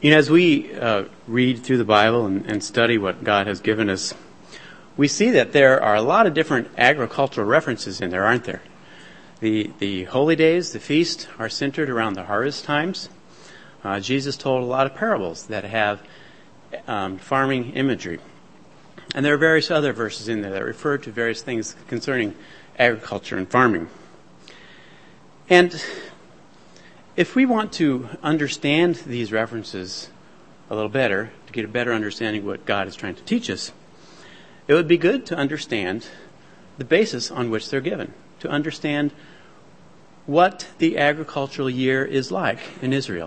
As we read through the Bible and study what God has given us, we see that there are a lot of different agricultural references in there, aren't there? The holy days, the feast, are centered around the harvest times. Jesus told a lot of parables that have farming imagery. And there are various other verses in there that refer to various things concerning agriculture and farming. And if we want to understand these references a little better, to get a better understanding of what God is trying to teach us, it would be good to understand the basis on which they're given, to understand what the agricultural year is like in Israel.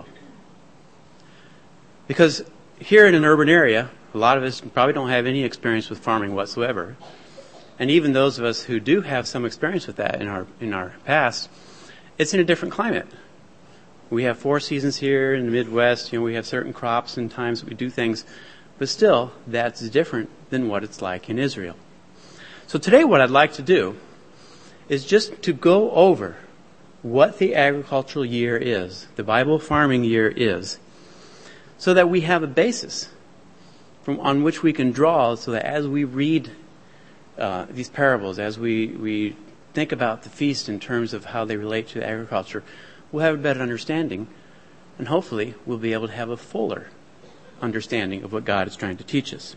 Because here in an urban area, a lot of us probably don't have any experience with farming whatsoever. And even those of us who do have some experience with that in our past, it's in a different climate. We have 4 seasons here in the Midwest. We have certain crops and times we do things. But still, that's different than what it's like in Israel. So today what I'd like to do is just to go over what the agricultural year is, the Bible farming year is, so that we have a basis on which we can draw, so that as we read these parables, as we think about the feast in terms of how they relate to agriculture, we'll have a better understanding, and hopefully we'll be able to have a fuller understanding of what God is trying to teach us.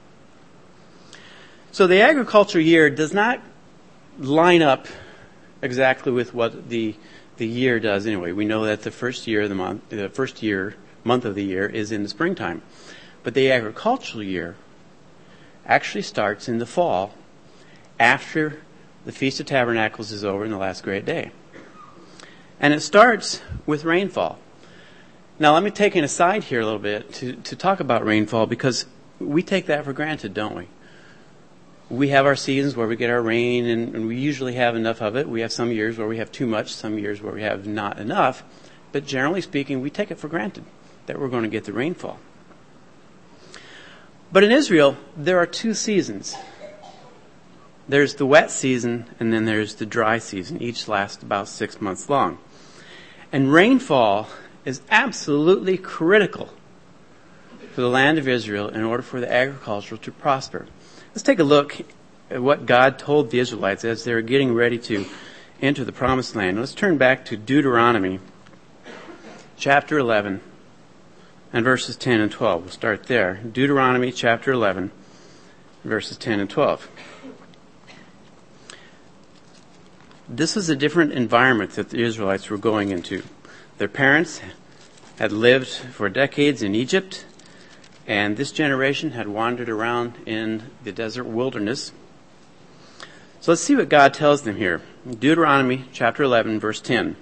So the agriculture year does not line up exactly with what the year does anyway. We know that the first month of the year is in the springtime. But the agricultural year actually starts in the fall, after the Feast of Tabernacles is over in the last great day. And it starts with rainfall. Now let me take an aside here a little bit to talk about rainfall, because we take that for granted, don't we? We have our seasons where we get our rain, and we usually have enough of it. We have some years where we have too much, some years where we have not enough. But generally speaking, we take it for granted that we're going to get the rainfall. But in Israel, there are 2 seasons. There's the wet season, and then there's the dry season. Each lasts about 6 months long. And rainfall is absolutely critical for the land of Israel in order for the agriculture to prosper. Let's take a look at what God told the Israelites as they were getting ready to enter the promised land. Let's turn back to Deuteronomy chapter 11 and verses 10 and 12. We'll start there. Deuteronomy chapter 11, verses 10 and 12. This was a different environment that the Israelites were going into. Their parents had lived for decades in Egypt, and this generation had wandered around in the desert wilderness. So let's see what God tells them here. Deuteronomy chapter 11, verse 10.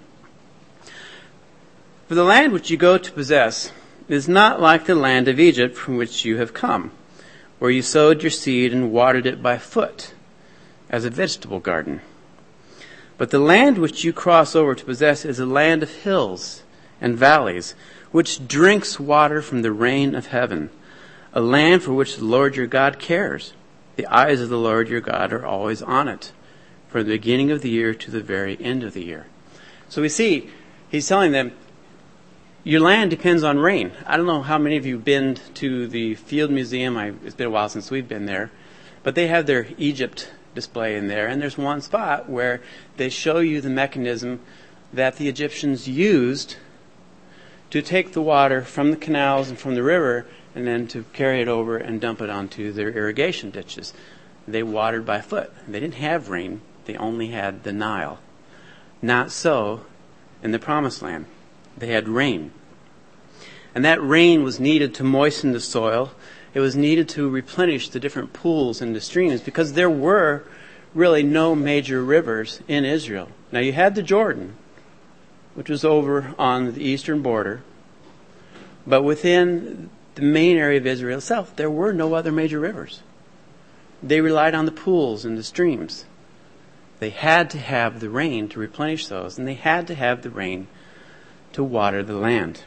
For the land which you go to possess is not like the land of Egypt from which you have come, where you sowed your seed and watered it by foot, as a vegetable garden. But the land which you cross over to possess is a land of hills and valleys, which drinks water from the rain of heaven, a land for which the Lord your God cares. The eyes of the Lord your God are always on it, from the beginning of the year to the very end of the year. So we see, he's telling them, your land depends on rain. I don't know how many of you have been to the Field Museum. It's been a while since we've been there. But they have their Egypt display in there, and there's one spot where they show you the mechanism that the Egyptians used to take the water from the canals and from the river and then to carry it over and dump it onto their irrigation ditches. They watered by foot. They didn't have rain. They only had the Nile. Not so in the Promised Land. They had rain. And that rain was needed to moisten the soil. It was needed to replenish the different pools and the streams, because there were really no major rivers in Israel. Now you had the Jordan, which was over on the eastern border. But within the main area of Israel itself, there were no other major rivers. They relied on the pools and the streams. They had to have the rain to replenish those, and they had to have the rain to water the land.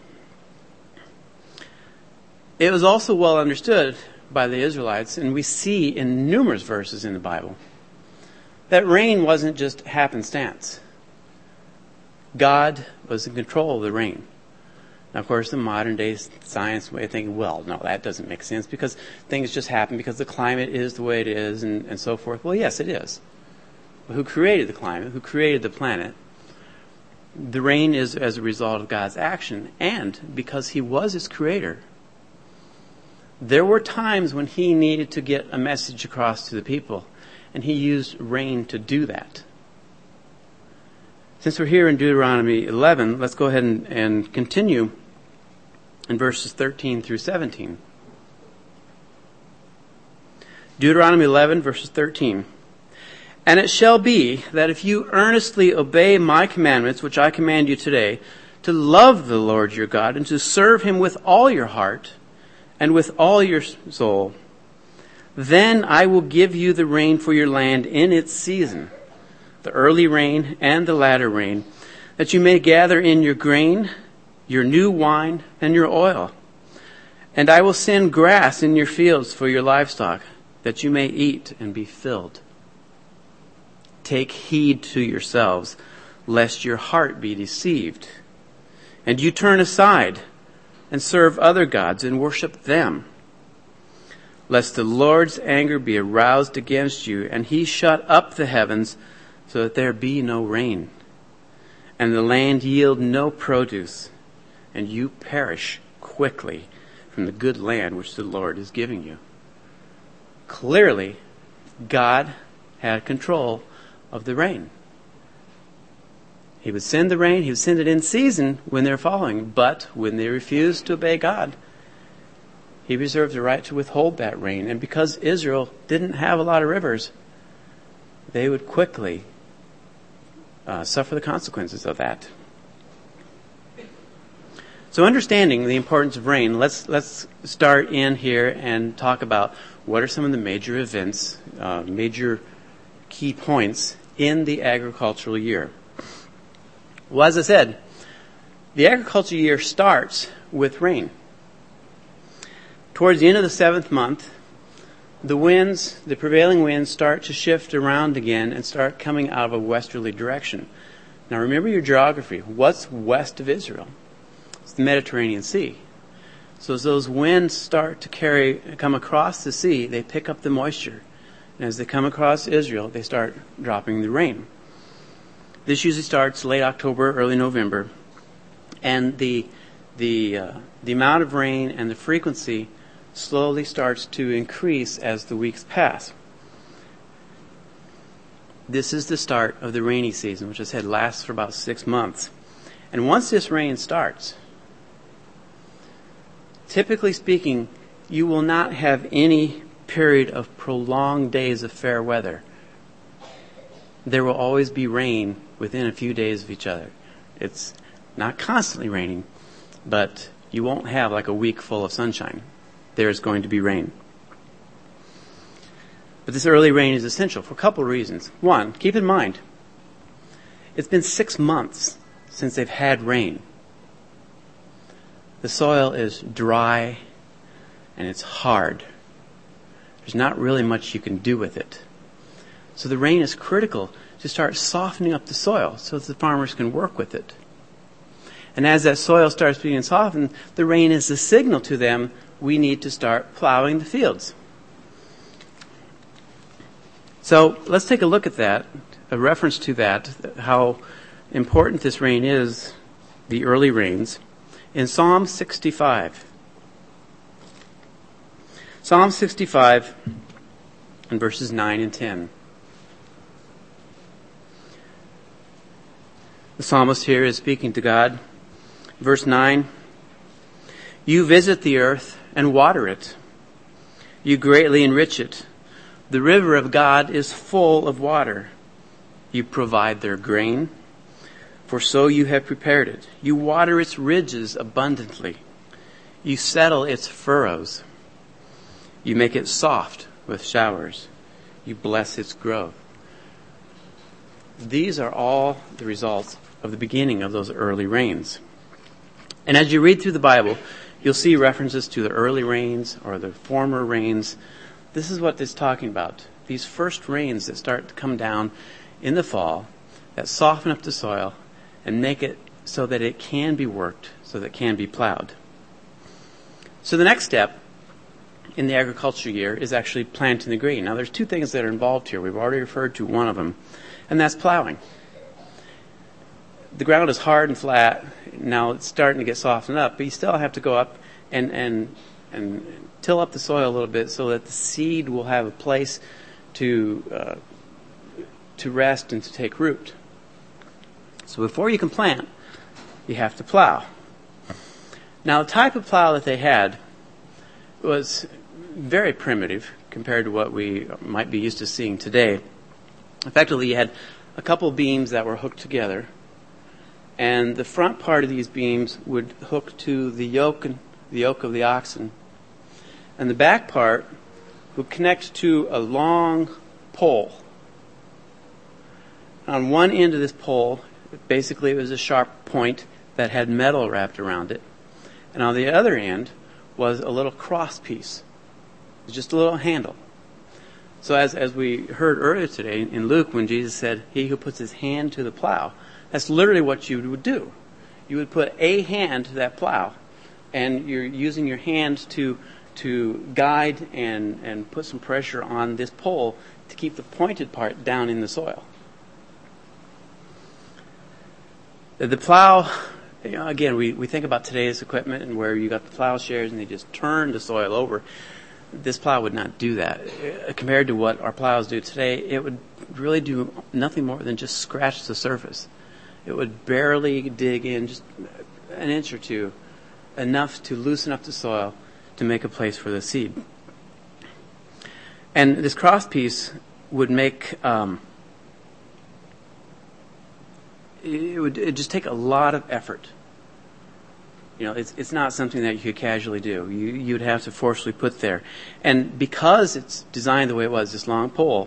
It was also well understood by the Israelites, and we see in numerous verses in the Bible, that rain wasn't just happenstance. God was in control of the rain. Now, of course, the modern day science way of thinking, well, no, that doesn't make sense because things just happen because the climate is the way it is and so forth. Well, yes, it is. But who created the climate? Who created the planet? The rain is as a result of God's action, and because he was its creator, there were times when he needed to get a message across to the people, and he used rain to do that. Since we're here in Deuteronomy 11, let's go ahead and continue in verses 13 through 17. Deuteronomy 11, verses 13. And it shall be that if you earnestly obey my commandments, which I command you today, to love the Lord your God and to serve him with all your heart and with all your soul, then I will give you the rain for your land in its season, the early rain and the latter rain, that you may gather in your grain, your new wine, and your oil. And I will send grass in your fields for your livestock, that you may eat and be filled. Take heed to yourselves, lest your heart be deceived, and you turn aside and serve other gods and worship them, lest the Lord's anger be aroused against you, and he shut up the heavens so that there be no rain, and the land yield no produce, and you perish quickly from the good land which the Lord is giving you. Clearly, God had control of the rain. He would send the rain, he would send it in season when they're following, but when they refused to obey God, he reserved the right to withhold that rain. And because Israel didn't have a lot of rivers, they would quickly suffer the consequences of that. So understanding the importance of rain, let's start in here and talk about what are some of the major events, major key points in the agricultural year. Well, as I said, the agricultural year starts with rain. Towards the end of the 7th month, the prevailing winds start to shift around again and start coming out of a westerly direction. Now remember your geography. What's west of Israel? It's the Mediterranean Sea. So as those winds start to come across the sea, they pick up the moisture. And as they come across Israel, they start dropping the rain. This usually starts late October, early November. And the amount of rain and the frequency slowly starts to increase as the weeks pass. This is the start of the rainy season, which I said lasts for about 6 months. And once this rain starts, typically speaking, you will not have any period of prolonged days of fair weather. There will always be rain within a few days of each other. It's not constantly raining, but you won't have like a week full of sunshine. There's going to be rain. But this early rain is essential for a couple of reasons. One, keep in mind, it's been 6 months since they've had rain. The soil is dry and it's hard. There's not really much you can do with it. So the rain is critical to start softening up the soil so that the farmers can work with it. And as that soil starts being softened, the rain is a signal to them, we need to start plowing the fields. So let's take a look at that, a reference to that, how important this rain is, the early rains, in Psalm 65. Psalm 65 and verses 9 and 10. The psalmist here is speaking to God. Verse 9, you visit the earth and water it. You greatly enrich it. The river of God is full of water. You provide their grain, for so you have prepared it. You water its ridges abundantly. You settle its furrows. You make it soft with showers. You bless its growth. These are all the results of the beginning of those early rains. And as you read through the Bible, you'll see references to the early rains or the former rains. This is what it's talking about. These first rains that start to come down in the fall that soften up the soil and make it so that it can be worked, so that it can be plowed. So the next step in the agriculture year is actually planting the grain. Now there's two things that are involved here. We've already referred to one of them, and that's plowing. The ground is hard and flat. Now it's starting to get softened up, but you still have to go up and till up the soil a little bit so that the seed will have a place to rest and to take root. So before you can plant, you have to plow. Now the type of plow that they had was very primitive compared to what we might be used to seeing today. Effectively, you had a couple beams that were hooked together, and the front part of these beams would hook to the yoke of the oxen, and the back part would connect to a long pole. On one end of this pole, basically it was a sharp point that had metal wrapped around it, and on the other end was a little cross piece, just a little handle. So as we heard earlier today in Luke, when Jesus said, "He who puts his hand to the plow," that's literally what you would do. You would put a hand to that plow, and you're using your hand to guide and put some pressure on this pole to keep the pointed part down in the soil. The plow, again, we think about today's equipment and where you got the plowshares and they just turn the soil over. This plow would not do that. Compared to what our plows do today, it would really do nothing more than just scratch the surface. It would barely dig in just an inch or two, enough to loosen up the soil to make a place for the seed. And this cross piece would make it'd just take a lot of effort. You know, it's not something that you could casually do. You'd have to forcefully put there. And because it's designed the way it was, this long pole,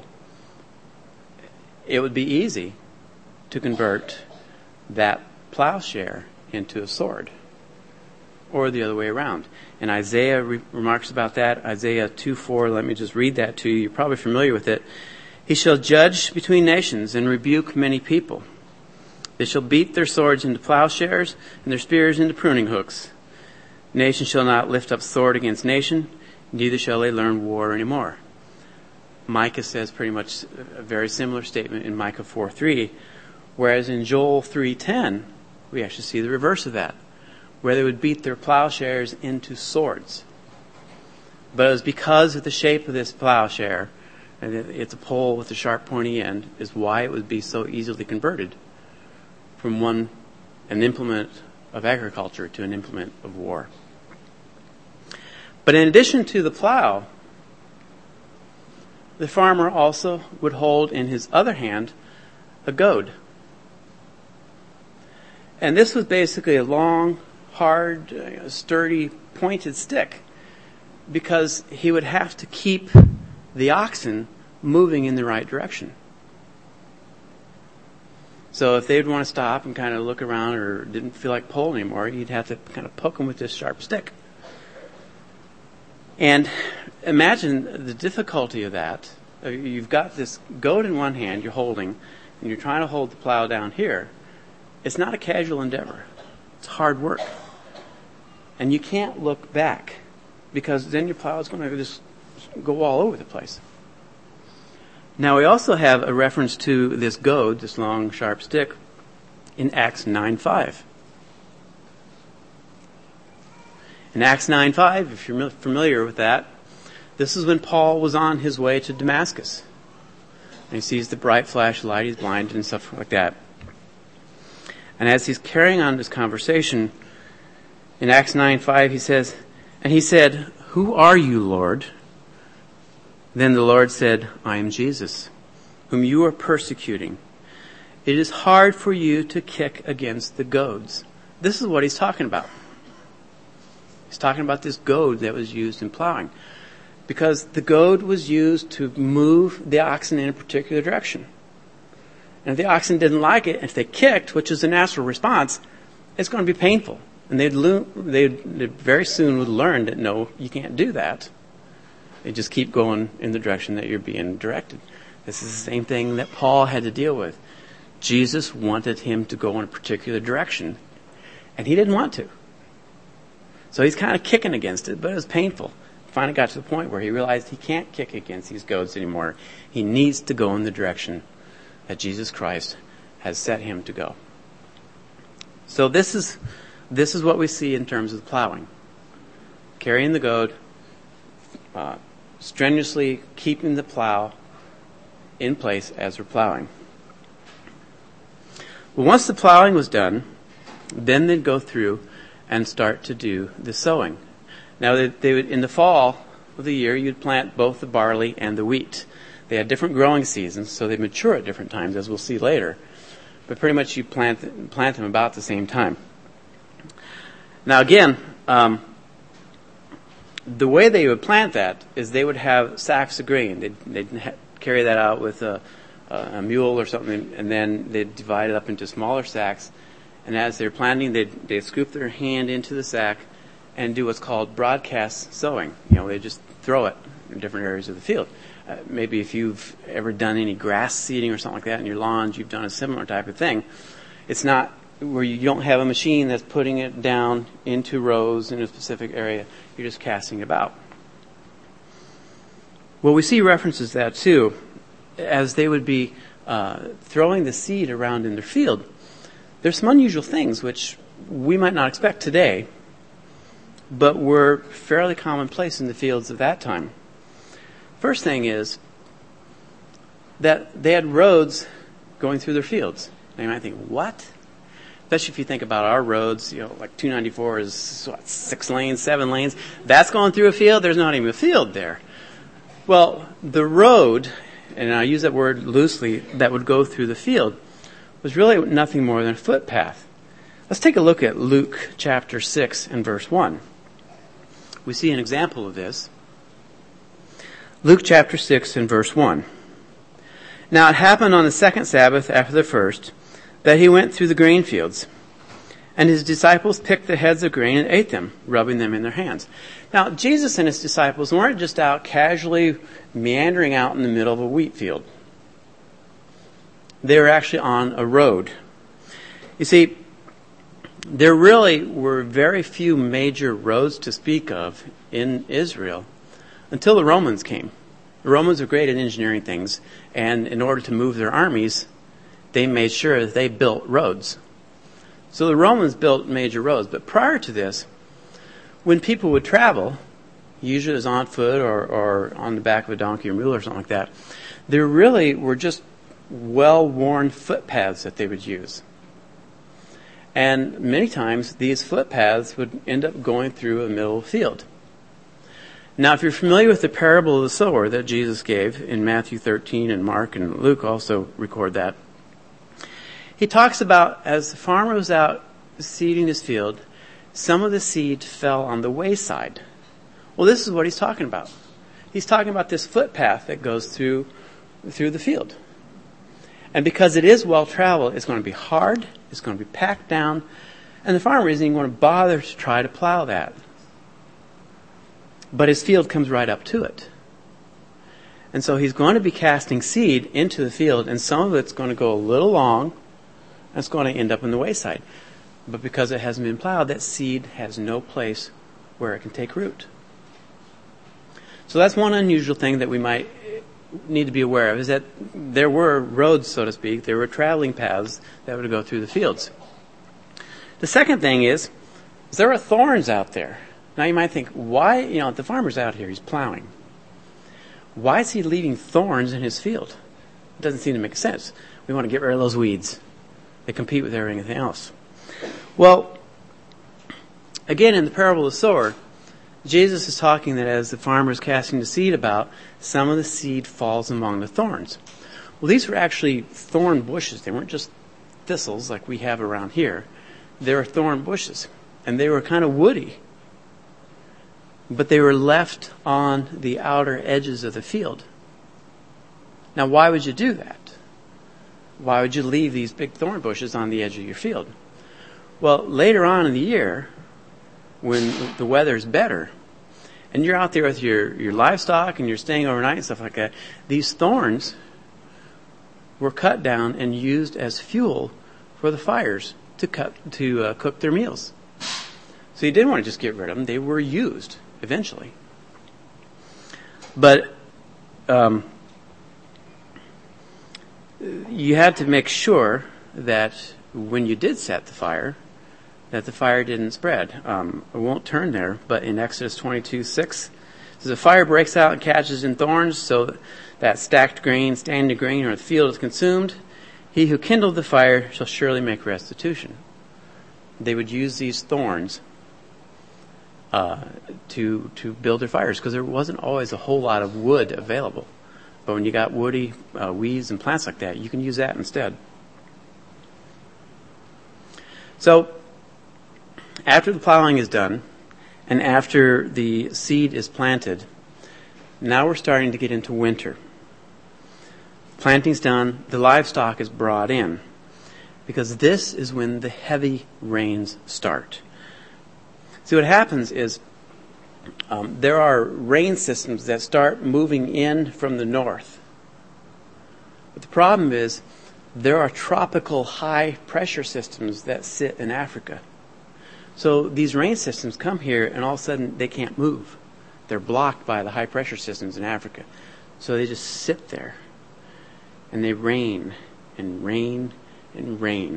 it would be easy to convert that plowshare into a sword, or the other way around. And Isaiah remarks about that. Isaiah 2:4, let me just read that to you. You're probably familiar with it. "He shall judge between nations and rebuke many people. They shall beat their swords into plowshares and their spears into pruning hooks. Nation shall not lift up sword against nation, neither shall they learn war anymore." Micah says pretty much a very similar statement in Micah 4:3, whereas in Joel 3:10, we actually see the reverse of that, where they would beat their plowshares into swords. But it was because of the shape of this plowshare, and it's a pole with a sharp pointy end, is why it would be so easily converted from an implement of agriculture to an implement of war. But in addition to the plow, the farmer also would hold in his other hand a goad. And this was basically a long, hard, sturdy, pointed stick, because he would have to keep the oxen moving in the right direction. So if they'd want to stop and kind of look around or didn't feel like pulling anymore, you'd have to kind of poke them with this sharp stick. And imagine the difficulty of that. You've got this goad in one hand you're holding, and you're trying to hold the plow down here. It's not a casual endeavor. It's hard work. And you can't look back, because then your plow is going to just go all over the place. Now we also have a reference to this goad, this long, sharp stick, in Acts 9:5. In Acts 9:5, if you're familiar with that, this is when Paul was on his way to Damascus. And he sees the bright flash of light, he's blinded and stuff like that. And as he's carrying on this conversation, in Acts 9:5 he says, "And he said, 'Who are you, Lord?' Then the Lord said, 'I am Jesus, whom you are persecuting. It is hard for you to kick against the goads.'" This is what he's talking about. He's talking about this goad that was used in plowing, because the goad was used to move the oxen in a particular direction. And if the oxen didn't like it, if they kicked, which is a natural response, it's going to be painful. And they very soon would learn that, no, you can't do that. They just keep going in the direction that you're being directed. This is the same thing that Paul had to deal with. Jesus wanted him to go in a particular direction, and he didn't want to. So he's kind of kicking against it, but it was painful. Finally got to the point where he realized he can't kick against these goads anymore. He needs to go in the direction that Jesus Christ has set him to go. So this is what we see in terms of plowing. Carrying the goad, strenuously keeping the plow in place as we're plowing. Well, once the plowing was done, then they'd go through and start to do the sowing. Now, they would, in the fall of the year, you'd plant both the barley and the wheat. They had different growing seasons, so they mature at different times, as we'll see later. But pretty much you plant them about the same time. Now, again, the way they would plant that is they would have sacks of grain. They'd carry that out with a mule or something, and then they'd divide it up into smaller sacks. And as they're planting, they'd scoop their hand into the sack and do what's called broadcast sowing. They just throw it in different areas of the field. Maybe if you've ever done any grass seeding or something like that in your lawns, you've done a similar type of thing. It's not where you don't have a machine that's putting it down into rows in a specific area. You're just casting it about. Well, we see references to that too, as they would be throwing the seed around in their field. There's some unusual things which we might not expect today, but were fairly commonplace in the fields of that time. First thing is that they had roads going through their fields. Now you might think, what? Especially if you think about our roads, like 294 is 6 lanes, 7 lanes. That's going through a field. There's not even a field there. Well, the road, and I use that word loosely, that would go through the field was really nothing more than a footpath. Let's take a look at Luke chapter 6 and verse 1. We see an example of this. Luke chapter 6 and verse 1. Now it happened on the second Sabbath after the first that he went through the grain fields, and his disciples picked the heads of grain and ate them, rubbing them in their hands. Now Jesus and his disciples weren't just out casually meandering out in the middle of a wheat field. They were actually on a road. You see, there really were very few major roads to speak of in Israel until the Romans came. The Romans were great at engineering things, and in order to move their armies, they made sure that they built roads. So the Romans built major roads. But prior to this, when people would travel, usually it was on foot or on the back of a donkey or mule or something like that, there really were just well-worn footpaths that they would use. And many times these footpaths would end up going through a middle field. Now, if you're familiar with the parable of the sower that Jesus gave in Matthew 13, and Mark and Luke also record that, he talks about as the farmer was out seeding his field, some of the seed fell on the wayside. Well, this is what he's talking about. He's talking about this footpath that goes through the field. And because it is well-traveled, it's going to be hard, it's going to be packed down, and the farmer isn't even going to bother to try to plow that. But his field comes right up to it. And so he's going to be casting seed into the field, and some of it's going to go a little long, and it's going to end up on the wayside. But because it hasn't been plowed, that seed has no place where it can take root. So that's one unusual thing that we might need to be aware of, is that there were roads, so to speak, there were traveling paths that would go through the fields. The second thing is there are thorns out there. Now you might think, why, the farmer's out here, he's plowing. Why is he leaving thorns in his field? It doesn't seem to make sense. We want to get rid of those weeds. They compete with everything else. Well, again, in the parable of the sower, Jesus is talking that as the farmer is casting the seed about, some of the seed falls among the thorns. Well, these were actually thorn bushes. They weren't just thistles like we have around here. They were thorn bushes, and they were kind of woody. But they were left on the outer edges of the field. Now, why would you do that? Why would you leave these big thorn bushes on the edge of your field? Well, later on in the year, when the weather's better, and you're out there with your livestock and you're staying overnight and stuff like that, these thorns were cut down and used as fuel for the fires to cook their meals. So you didn't want to just get rid of them. They were used eventually. But you had to make sure that when you did set the fire, that the fire didn't spread. I won't turn there, but in Exodus 22:6, says, "The fire breaks out and catches in thorns, so that stacked grain, standing grain, or the field is consumed. He who kindled the fire shall surely make restitution." They would use these thorns to build their fires, because there wasn't always a whole lot of wood available. But when you got woody weeds and plants like that, you can use that instead. So, after the plowing is done, and after the seed is planted, now we're starting to get into winter. Planting's done, the livestock is brought in, because this is when the heavy rains start. See, what happens is there are rain systems that start moving in from the north. But the problem is there are tropical high pressure systems that sit in Africa. So these rain systems come here and all of a sudden they can't move. They're blocked by the high pressure systems in Africa. So they just sit there. And they rain and rain and rain.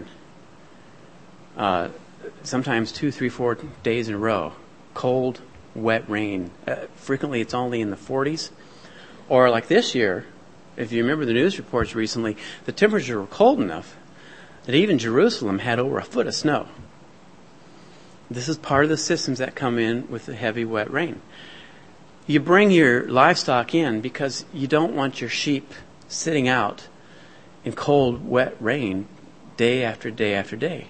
Sometimes 2, 3, 4 days in a row. Cold, wet rain. Frequently it's only in the 40s. Or like this year, if you remember the news reports recently, the temperatures were cold enough that even Jerusalem had over a foot of snow. This is part of the systems that come in with the heavy, wet rain. You bring your livestock in because you don't want your sheep sitting out in cold, wet rain day after day after day.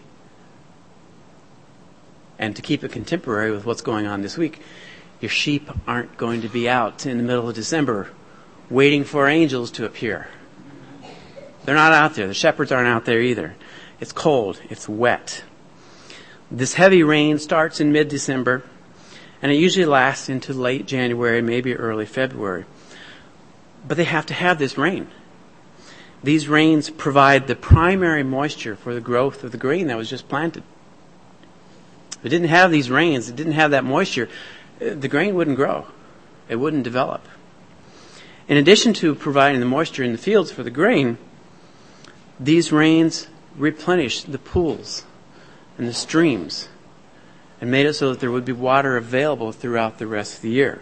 And to keep it contemporary with what's going on this week, your sheep aren't going to be out in the middle of December waiting for angels to appear. They're not out there. The shepherds aren't out there either. It's cold. It's wet. This heavy rain starts in mid-December, and it usually lasts into late January, maybe early February. But they have to have this rain. These rains provide the primary moisture for the growth of the grain that was just planted. If it didn't have these rains, it didn't have that moisture, the grain wouldn't grow. It wouldn't develop. In addition to providing the moisture in the fields for the grain, these rains replenished the pools and the streams and made it so that there would be water available throughout the rest of the year.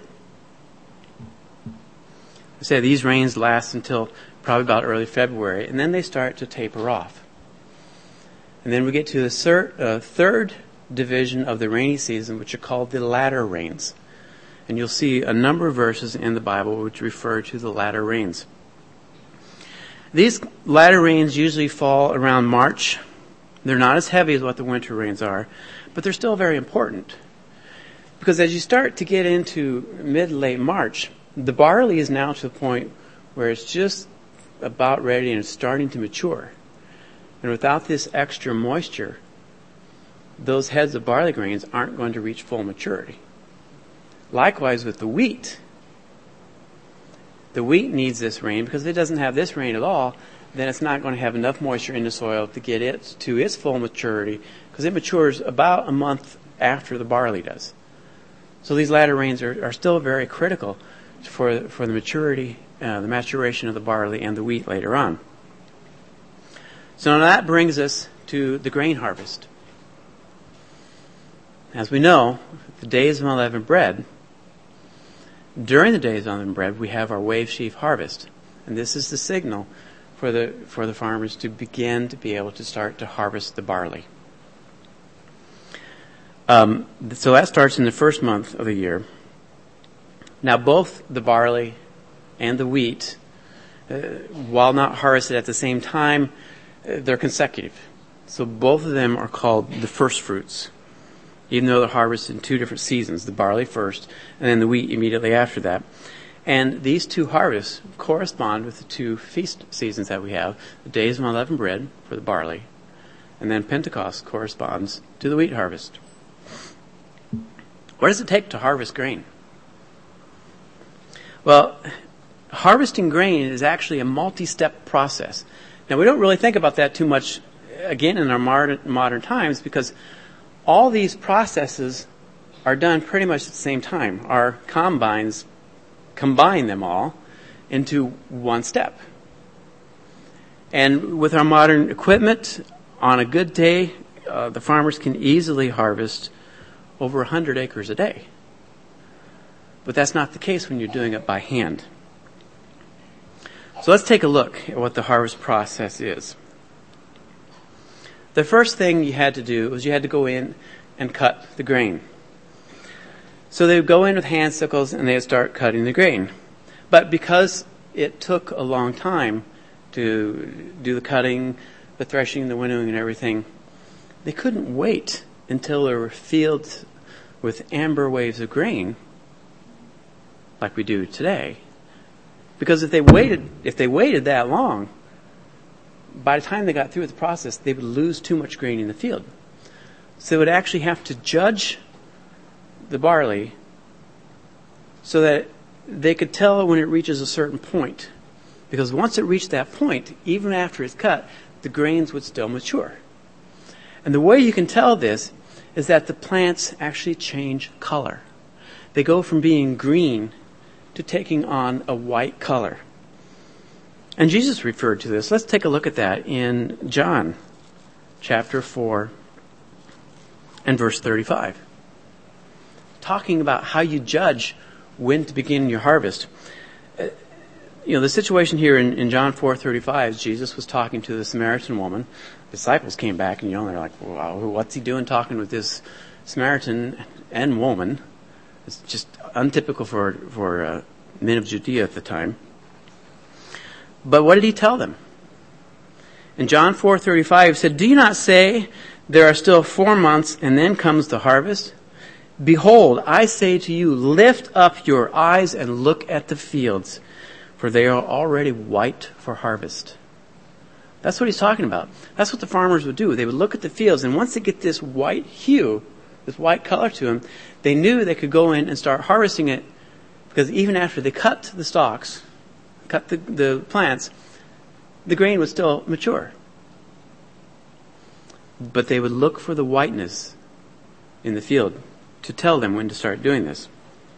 I say these rains last until probably about early February, and then they start to taper off. And then we get to the third division of the rainy season, which are called the latter rains. And you'll see a number of verses in the Bible which refer to the latter rains. These latter rains usually fall around March. They're not as heavy as what the winter rains are, but they're still very important. Because as you start to get into mid-late March, the barley is now to the point where it's just about ready and it's starting to mature. And without this extra moisture, those heads of barley grains aren't going to reach full maturity. Likewise with the wheat. The wheat needs this rain, because if it doesn't have this rain at all, then it's not going to have enough moisture in the soil to get it to its full maturity, because it matures about a month after the barley does. So these latter rains are still very critical for the maturity, the maturation of the barley and the wheat later on. So now that brings us to the grain harvest. As we know, the days of unleavened bread, during the days of unleavened bread, we have our wave sheaf harvest. And this is the signal for the farmers to begin to be able to start to harvest the barley. So that starts in the first month of the year. Now both the barley and the wheat, while not harvested at the same time, they're consecutive. So both of them are called the first fruits, even though they're harvested in two different seasons, the barley first and then the wheat immediately after that. And these two harvests correspond with the two feast seasons that we have, the days of unleavened bread for the barley, and then Pentecost corresponds to the wheat harvest. What does it take to harvest grain? Well, harvesting grain is actually a multi-step process Now, we don't really think about that too much, again, in our modern times, because all these processes are done pretty much at the same time. Our combines combine them all into one step. And with our modern equipment, on a good day, the farmers can easily harvest over 100 acres a day. But that's not the case when you're doing it by hand. So let's take a look at what the harvest process is. The first thing you had to do was you had to go in and cut the grain. So they would go in with hand sickles and they would start cutting the grain. But because it took a long time to do the cutting, the threshing, the winnowing, and everything, they couldn't wait until there were fields with amber waves of grain like we do today. Because if they waited that long, by the time they got through with the process, they would lose too much grain in the field. So they would actually have to judge the barley so that they could tell when it reaches a certain point. Because once it reached that point, even after it's cut, the grains would still mature. And the way you can tell this is that the plants actually change color. They go from being green to taking on a white color. And Jesus referred to this. Let's take a look at that in John chapter 4 and verse 35. Talking about how you judge when to begin your harvest. The situation here in John 4:35, Jesus was talking to the Samaritan woman. Disciples came back and they're like, wow, what's he doing talking with this Samaritan and woman? It's just untypical for men of Judea at the time. But what did he tell them? In John 4:35, he said, "Do you not say, there are still 4 months and then comes the harvest? Behold, I say to you, lift up your eyes and look at the fields, for they are already white for harvest." That's what he's talking about. That's what the farmers would do. They would look at the fields, and once they get this white hue, this white color to them, they knew they could go in and start harvesting it, because even after they cut the stalks, cut the plants, the grain would still mature. But they would look for the whiteness in the field to tell them when to start doing this.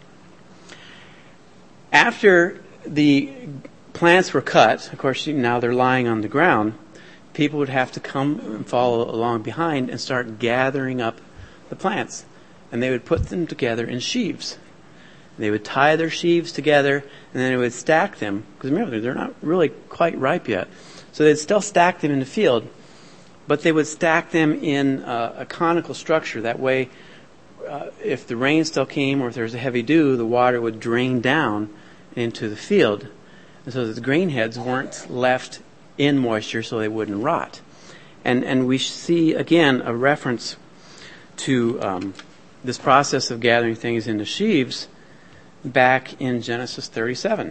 After the plants were cut, of course, now they're lying on the ground, people would have to come and follow along behind and start gathering up the plants. And they would put them together in sheaves. They would tie their sheaves together, and then they would stack them. Because remember, they're not really quite ripe yet. So they'd still stack them in the field, but they would stack them in a conical structure. That way, if the rain still came or if there was a heavy dew, the water would drain down into the field, and so that the grain heads weren't left in moisture so they wouldn't rot. And we see, again, a reference to this process of gathering things into sheaves back in Genesis 37.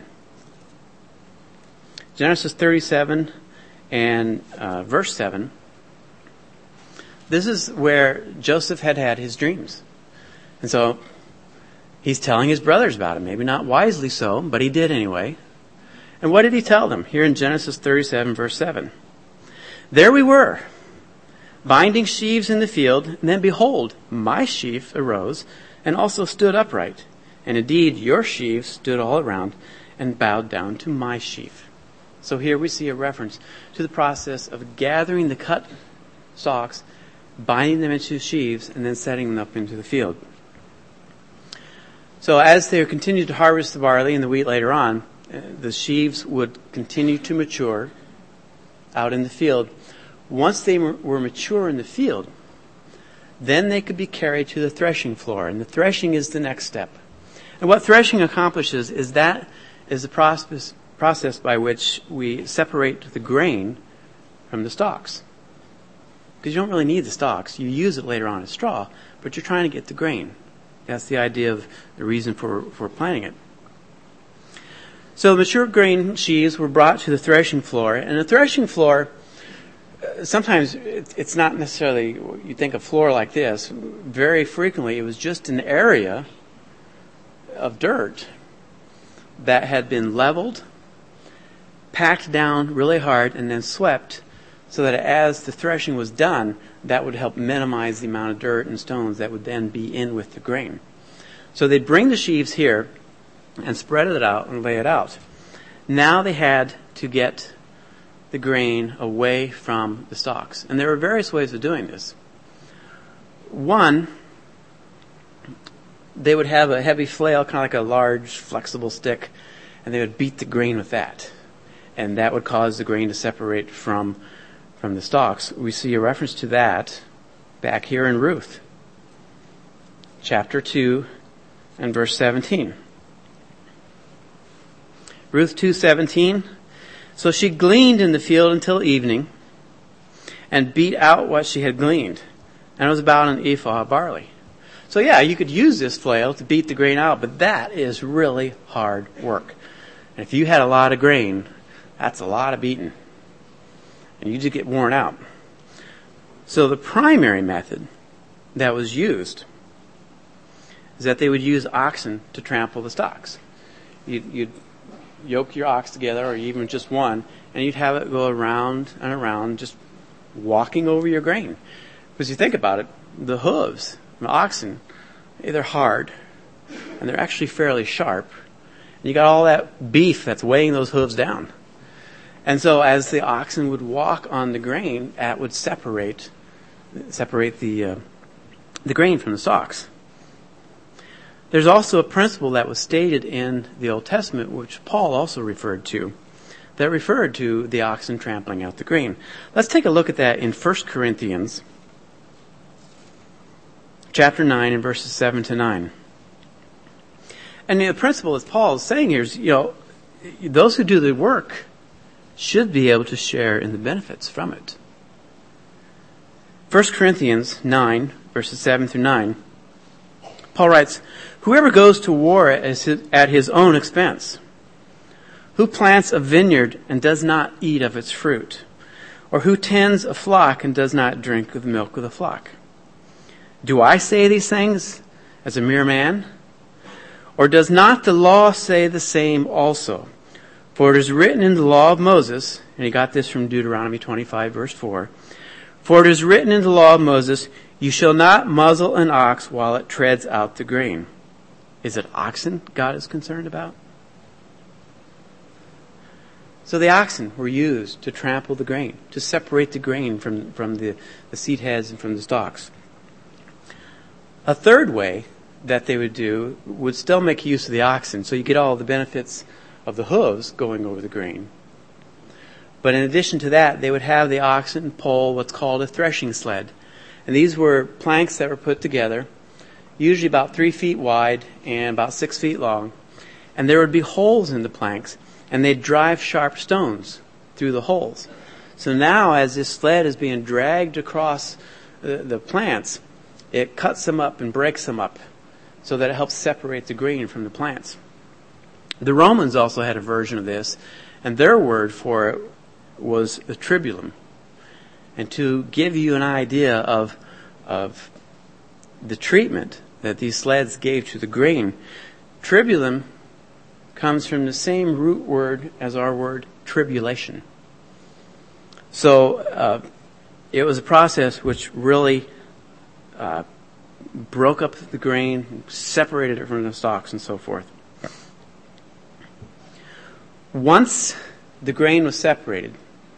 Genesis 37 and verse 7. This is where Joseph had his dreams. And so he's telling his brothers about it. Maybe not wisely so, but he did anyway. And what did he tell them? Here in Genesis 37, verse 7. "There we were, binding sheaves in the field, and then behold, my sheaf arose and also stood upright. And indeed, your sheaves stood all around and bowed down to my sheaf." So here we see a reference to the process of gathering the cut stalks, binding them into sheaves, and then setting them up into the field. So as they continued to harvest the barley and the wheat later on, the sheaves would continue to mature out in the field. Once they were mature in the field, then they could be carried to the threshing floor. And the threshing is the next step. And what threshing accomplishes is the process by which we separate the grain from the stalks. Because you don't really need the stalks. You use it later on as straw, but you're trying to get the grain. That's the idea of the reason for planting it. So mature grain sheaves were brought to the threshing floor. And the threshing floor, sometimes it's not necessarily, you think a floor like this. Very frequently it was just an area of dirt that had been leveled, packed down really hard and then swept so that as the threshing was done, that would help minimize the amount of dirt and stones that would then be in with the grain. So they'd bring the sheaves here and spread it out and lay it out. Now they had to get the grain away from the stalks. And there were various ways of doing this. One, they would have a heavy flail, kind of like a large flexible stick, and they would beat the grain with that. And that would cause the grain to separate from the stalks. We see a reference to that back here in Ruth, chapter 2 and verse 17. Ruth 2:17. So she gleaned in the field until evening and beat out what she had gleaned. And it was about an ephah of barley. So yeah, you could use this flail to beat the grain out, but that is really hard work. And if you had a lot of grain, that's a lot of beating. And you just get worn out. So the primary method that was used is that they would use oxen to trample the stalks. You'd yoke your ox together, or even just one, and you'd have it go around and around, just walking over your grain. Because you think about it, the hooves, the oxen, they're hard, and they're actually fairly sharp. And you got all that beef that's weighing those hooves down. And so as the oxen would walk on the grain, that would separate the grain from the stalks. There's also a principle that was stated in the Old Testament, which Paul also referred to, that referred to the oxen trampling out the grain. Let's take a look at that in 1 Corinthians chapter 9 and verses 7 to 9. And the principle that Paul is saying here is, those who do the work should be able to share in the benefits from it. 1 Corinthians 9, verses 7 through 9, Paul writes, "Whoever goes to war at his own expense, who plants a vineyard and does not eat of its fruit, or who tends a flock and does not drink of the milk of the flock. Do I say these things as a mere man? Or does not the law say the same also? For it is written in the law of Moses," and he got this from Deuteronomy 25, verse 4, "For it is written in the law of Moses, you shall not muzzle an ox while it treads out the grain." Is it oxen God is concerned about? So the oxen were used to trample the grain, to separate the grain from the seed heads and from the stalks. A third way that they would do would still make use of the oxen, so you get all the benefits of the hooves going over the grain. But in addition to that, they would have the oxen pull what's called a threshing sled. And these were planks that were put together, usually about 3 feet wide and about 6 feet long. And there would be holes in the planks, and they'd drive sharp stones through the holes. So now as this sled is being dragged across the plants, it cuts them up and breaks them up so that it helps separate the grain from the plants. The Romans also had a version of this, and their word for it was the tribulum. And to give you an idea of the treatment that these sleds gave to the grain, tribulum comes from the same root word as our word tribulation. So it was a process which really broke up the grain, separated it from the stalks, and so forth. Once the grain was separated,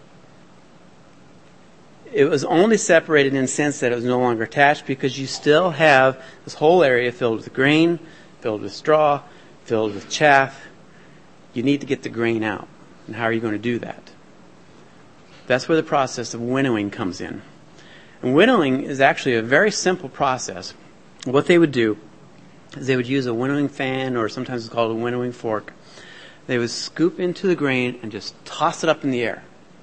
it was only separated in the sense that it was no longer attached, because you still have this whole area filled with grain, filled with straw, filled with chaff. You need to get the grain out. And how are you going to do that? That's where the process of winnowing comes in. And winnowing is actually a very simple process. What they would do is they would use a winnowing fan, or sometimes it's called a winnowing fork. They would scoop into the grain and just toss it up in the air.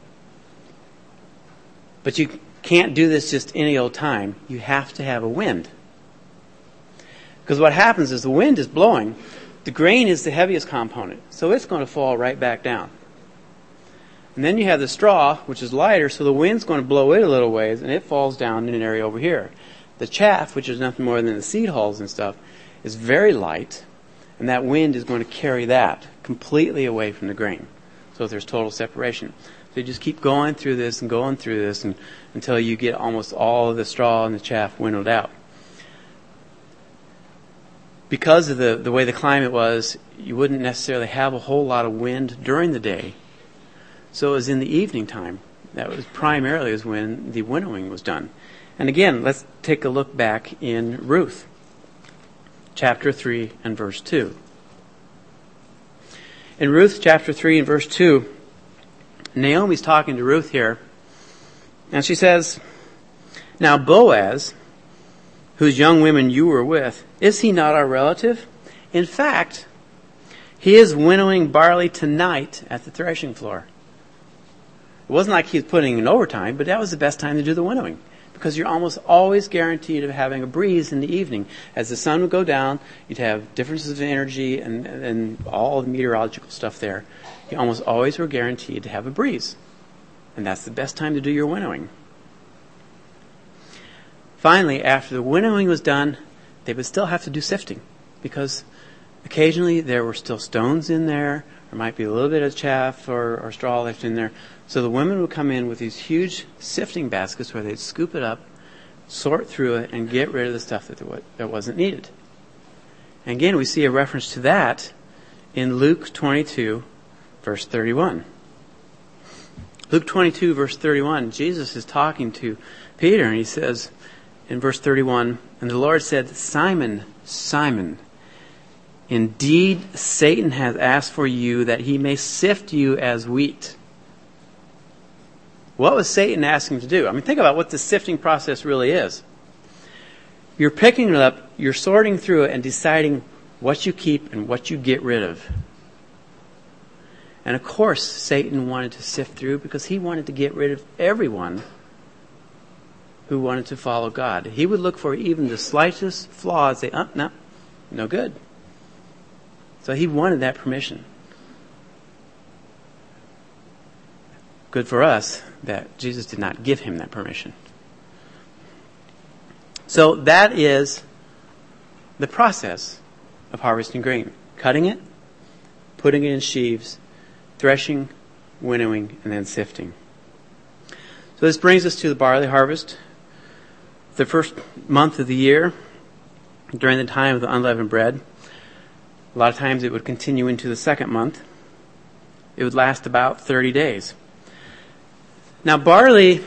But you can't do this just any old time. You have to have a wind. Because what happens is the wind is blowing. The grain is the heaviest component, so it's going to fall right back down. And then you have the straw, which is lighter, so the wind's going to blow it a little ways, and it falls down in an area over here. The chaff, which is nothing more than the seed hulls and stuff, is very light, and that wind is going to carry that completely away from the grain. So there's total separation. So you just keep going through this and until you get almost all of the straw and the chaff winnowed out. Because of the way the climate was, you wouldn't necessarily have a whole lot of wind during the day. So it was in the evening time. That was primarily when the winnowing was done. And again, let's take a look back in Ruth, chapter 3 and verse 2. In Ruth chapter 3 and verse 2, Naomi's talking to Ruth here, and she says, "Now Boaz, whose young women you were with, is he not our relative? In fact, he is winnowing barley tonight at the threshing floor." It wasn't like he was putting in overtime, but that was the best time to do the winnowing, because you're almost always guaranteed of having a breeze in the evening. As the sun would go down, you'd have differences of energy and all the meteorological stuff there. You almost always were guaranteed to have a breeze. And that's the best time to do your winnowing. Finally, after the winnowing was done, they would still have to do sifting, because occasionally there were still stones in there. There might be a little bit of chaff or straw left in there. So the women would come in with these huge sifting baskets where they'd scoop it up, sort through it, and get rid of the stuff that wasn't needed. And again, we see a reference to that in Luke 22, verse 31. Luke 22, verse 31, Jesus is talking to Peter, and he says in verse 31, "And the Lord said, 'Simon, Simon, indeed Satan has asked for you that he may sift you as wheat.'" What was Satan asking to do? I mean, think about what the sifting process really is. You're picking it up, you're sorting through it, and deciding what you keep and what you get rid of. And of course, Satan wanted to sift through because he wanted to get rid of everyone who wanted to follow God. He would look for even the slightest flaw and say, "Oh, no good." So he wanted that permission. Good for us that Jesus did not give him that permission. So that is the process of harvesting grain. Cutting it, putting it in sheaves, threshing, winnowing, and then sifting. So this brings us to the barley harvest. The first month of the year, during the time of the unleavened bread, a lot of times it would continue into the second month. It would last about 30 days. Now barley,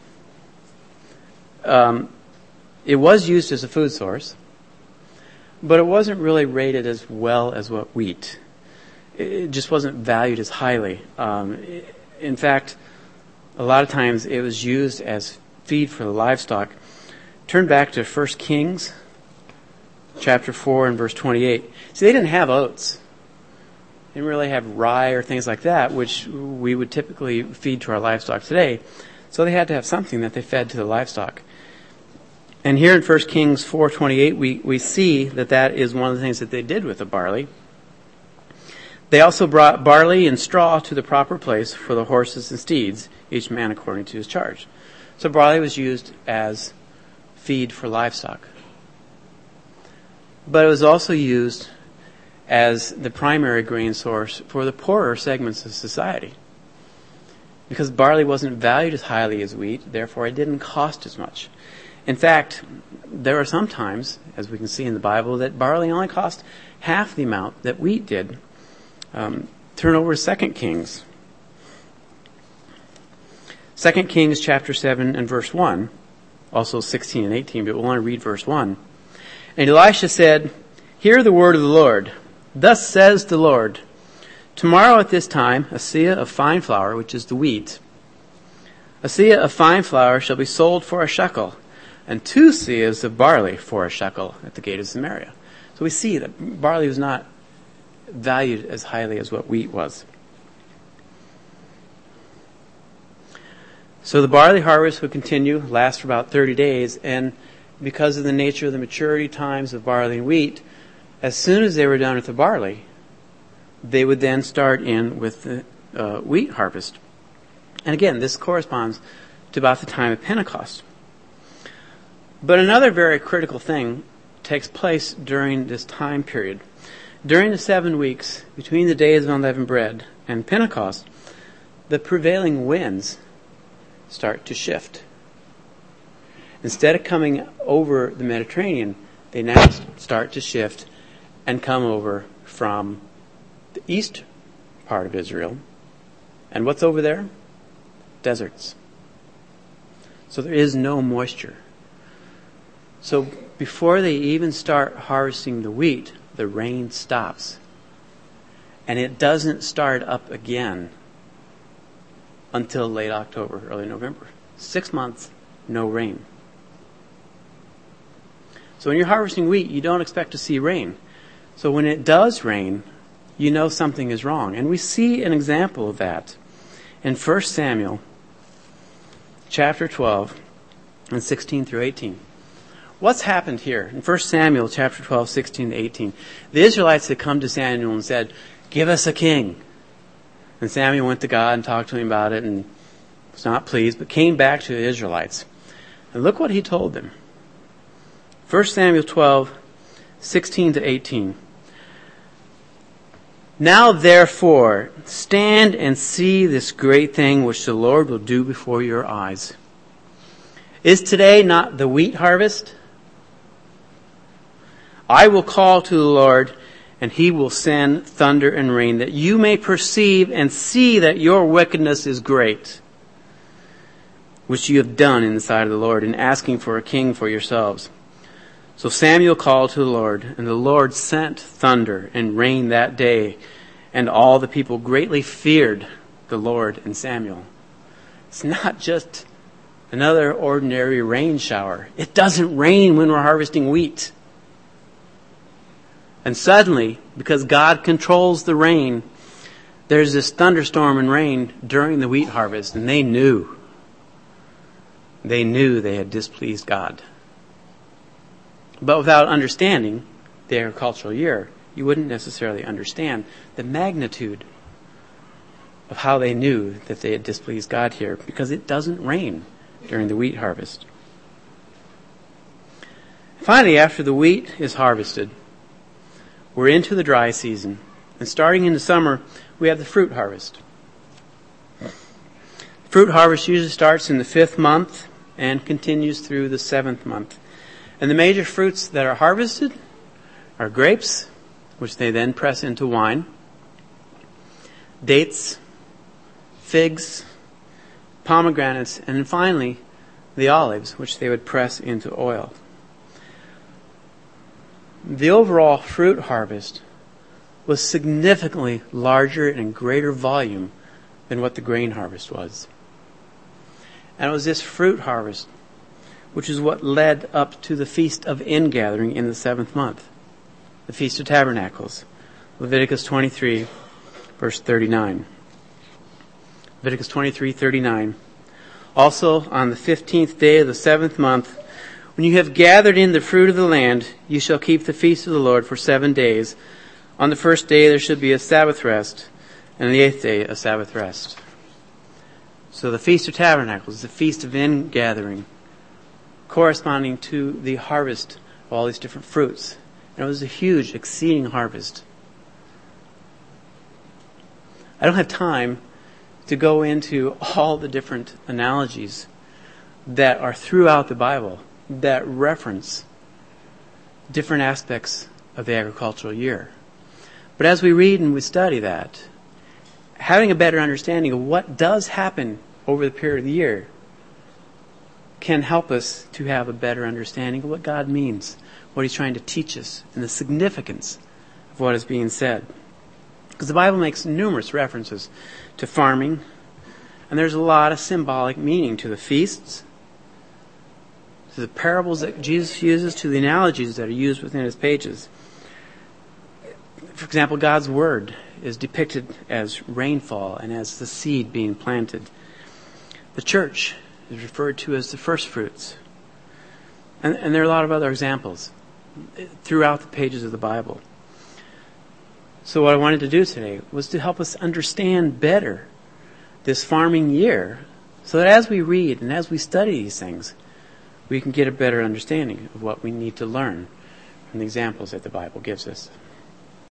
it was used as a food source, but it wasn't really rated as well as what wheat. It just wasn't valued as highly. In fact, a lot of times it was used as feed for the livestock. Turn back to 1 Kings, chapter 4 and verse 28. See, they didn't have oats. They didn't really have rye or things like that, which we would typically feed to our livestock today. So they had to have something that they fed to the livestock. And here in 1 Kings 4:28, we see that is one of the things that they did with the barley. They also brought barley and straw to the proper place for the horses and steeds, each man according to his charge. So barley was used as feed for livestock. But it was also used as the primary grain source for the poorer segments of society. Because barley wasn't valued as highly as wheat, therefore it didn't cost as much. In fact, there are some times, as we can see in the Bible, that barley only cost half the amount that wheat did. Turn over to 2 Kings. 2 Kings chapter 7 and verse 1, also 16 and 18, but we'll only read verse 1. "And Elisha said, 'Hear the word of the Lord. Thus says the Lord, tomorrow at this time, a seah of fine flour,'" which is the wheat, "a seah of fine flour shall be sold for a shekel, and 2 seahs of barley for a shekel at the gate of Samaria." So we see that barley was not valued as highly as what wheat was. So the barley harvest would continue, last for about 30 days, and because of the nature of the maturity times of barley and wheat, as soon as they were done with the barley, they would then start in with the wheat harvest. And again, this corresponds to about the time of Pentecost. But another very critical thing takes place during this time period. During the 7 weeks between the days of unleavened bread and Pentecost, the prevailing winds start to shift. Instead of coming over the Mediterranean, they now start to shift and come over from the east part of Israel. And what's over there? Deserts. So there is no moisture. So before they even start harvesting the wheat, the rain stops. And it doesn't start up again until late October, early November. 6 months, no rain. So when you're harvesting wheat, you don't expect to see rain. So when it does rain, you know something is wrong. And we see an example of that in 1 Samuel chapter 12 and 16 through 18. What's happened here? In 1 Samuel chapter 12, 16 to 18, the Israelites had come to Samuel and said, "Give us a king." And Samuel went to God and talked to him about it and was not pleased, but came back to the Israelites. And look what he told them. 1 Samuel 12, 16 to 18. "Now therefore, stand and see this great thing which the Lord will do before your eyes. Is today not the wheat harvest? I will call to the Lord, and he will send thunder and rain, that you may perceive and see that your wickedness is great, which you have done in the sight of the Lord, in asking for a king for yourselves." So Samuel called to the Lord, and the Lord sent thunder and rain that day, and all the people greatly feared the Lord and Samuel. It's not just another ordinary rain shower. It doesn't rain when we're harvesting wheat. And suddenly, because God controls the rain, there's this thunderstorm and rain during the wheat harvest, and they knew they had displeased God. But without understanding the agricultural year, you wouldn't necessarily understand the magnitude of how they knew that they had displeased God here, because it doesn't rain during the wheat harvest. Finally, after the wheat is harvested, we're into the dry season. And starting in the summer, we have the fruit harvest. Fruit harvest usually starts in the 5th month and continues through the 7th month. And the major fruits that are harvested are grapes, which they then press into wine, dates, figs, pomegranates, and then finally the olives, which they would press into oil. The overall fruit harvest was significantly larger and in greater volume than what the grain harvest was. And it was this fruit harvest which is what led up to the Feast of Ingathering in the 7th month, the Feast of Tabernacles, Leviticus 23, verse 39. Leviticus 23:39. "Also on the 15th day of the 7th month, when you have gathered in the fruit of the land, you shall keep the feast of the Lord for 7 days. On the 1st day there should be a Sabbath rest, and on the 8th day a Sabbath rest." So the Feast of Tabernacles, the Feast of Ingathering, corresponding to the harvest of all these different fruits. And it was a huge, exceeding harvest. I don't have time to go into all the different analogies that are throughout the Bible that reference different aspects of the agricultural year. But as we read and we study that, having a better understanding of what does happen over the period of the year can help us to have a better understanding of what God means, what He's trying to teach us, and the significance of what is being said. Because the Bible makes numerous references to farming, and there's a lot of symbolic meaning to the feasts, to the parables that Jesus uses, to the analogies that are used within His pages. For example, God's Word is depicted as rainfall and as the seed being planted. The church is referred to as the first fruits. And there are a lot of other examples throughout the pages of the Bible. So what I wanted to do today was to help us understand better this farming year, so that as we read and as we study these things, we can get a better understanding of what we need to learn from the examples that the Bible gives us.